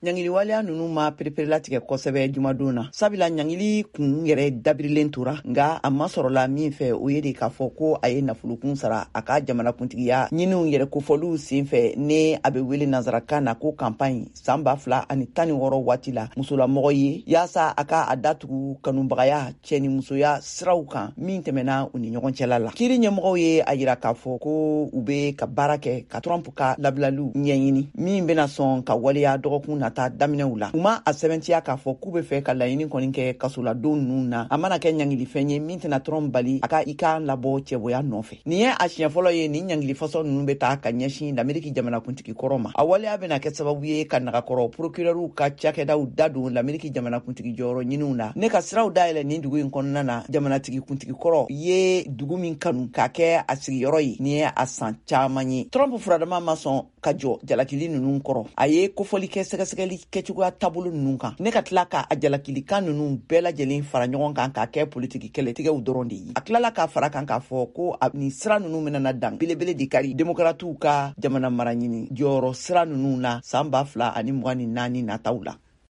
ɲangili waleya nunu ma pereperelatigɛ kosɛbɛ jumadon na sabula ɲangili kun yɛrɛ dabirilen tora nga a ma sɔrɔla min fɛ o ye de k'a fɔ ko a ye nafolokun sara a ka jamanakuntigiya ɲiniw yɛrɛ kofɔliw sen fɛ ne a bɛ wele nazarakan na ko campagne san 2016 waati la musolamɔgɔ ye yaasa a ka a datugu kanubagaya cɛ ni musoya siraw kan min tɛmɛna u ni ɲɔgɔn cɛla la. Kiri ɲɛmɔgɔw ye a yira k'a fɔ ko u be ka baara kɛ ka Trump ka labilaliw ɲɛɲini min bena sɔn ka waleya dɔgɔkun nata daminɛw la. U ma a sɛbɛntiya k'a fɔ k'u be fɛ ka laɲini kɔni kɛ kasoladon ninnu na a mana kɛ ɲangilifɛn ye min tɛna Trump bali a ka i kan labɔ cɛboya nɔfɛ. Nin ye a siɲɛ fɔlɔ ye nin ɲangili fasɔn ninnu be taa ka ɲɛsin l'Amérique jamanakuntigi kɔrɔ ma. A waleya bena kɛ sababu ye ka nagakɔrɔ procureur ka cakɛdaw da don l'Amérique jamanakuntigi jɔyɔrɔ ɲiniw na. Ne ka siraw dayɛlɛ nin dugu in kɔnɔna na jamanatigi kuntigi kɔrɔ ye dugu min kanu k'a kɛ a sigiyɔrɔ ye ni ye a san caman ye. Trump furadama ma sɔn ka jɔ jalakili ninnu kɔrɔ. A ye kofɔli kɛ sɛgɛsɛgɛli kɛcogoya taabolo ninnu kan. Ne ka tila ka a jalakilikan ninnu bɛɛ lajɛlen fara ɲɔgɔn kan k'a kɛ politiki kɛlɛtigɛw dɔrɔn de ye. A tilala k'a fara kan k'a fɔ ko a ni sira ninnu menana dan belebele de kari demokratiw ka jamana mara ɲini jɔyɔrɔ sira ninnu na san 2024 nataw la.